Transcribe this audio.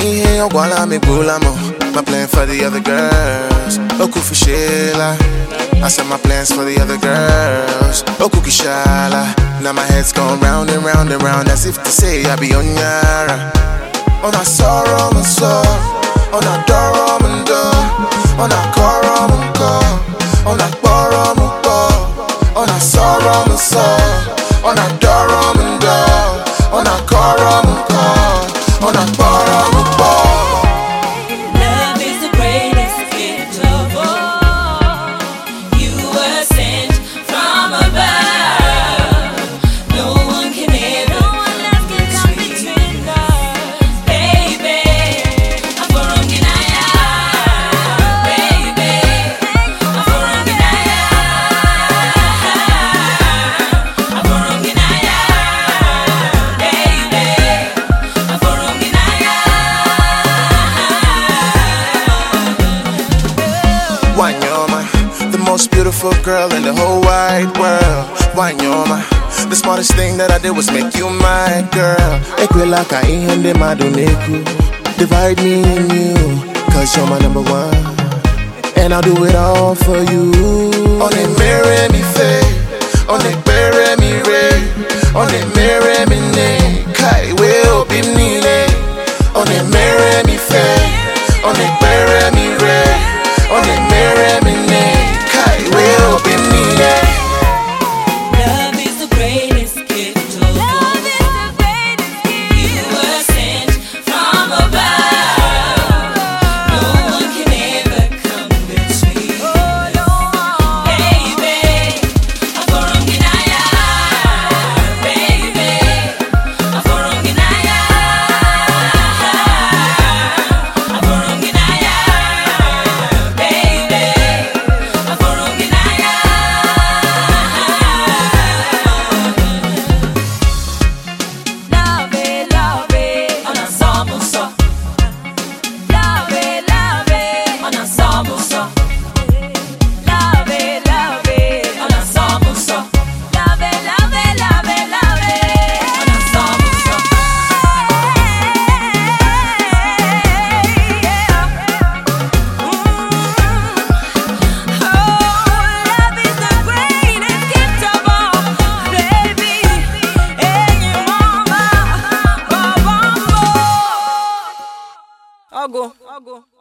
ihe ogwala me bula mo. My plan for the other girls. Oku Fishela. I said my plans for the other girls. Oku Kishala. Now my head's going round and round and round, as if to say I be on yara. On a sorrow and so. On a doro and do. On a koro and ko. On a boro and bo. On a sorrow and so. On a doro and do. On a koro and ko. On a boro and bo. Love is the greatest gift of all. You were sent from above. No one can ever come between us. Baby, I'm for Onginaya. Baby, I'm for Onginaya. I'm for Onginaya. Baby, I'm for Onginaya. Wanyoma, the most beautiful girl in the whole wide world. Wanyoma, the smartest thing that I did was make you my girl. Ekwelaka ihende maduneku, divide me and you, cause you're my number one. And I'll do it all for you. On it mere mi fe, on it bere mi re, on it mere mi ne, kai will be nile. On it mere mi fe, on it bere mi re, on it mere mi ne, kai will be nile. Love is the greatest gift of all. You were sent from above. No one can ever come between. Baby, I'm for Onginaya. Baby, I'm for Onginaya. I'm for Onginaya. Baby, I'm for Onginaya. Love it, on ensemble so. Love it, on ensemble so. Love it, on ensemble so. Love it, on ensemble so. Love is the greatest gift of all, baby. And your mama, Baba. Ogo.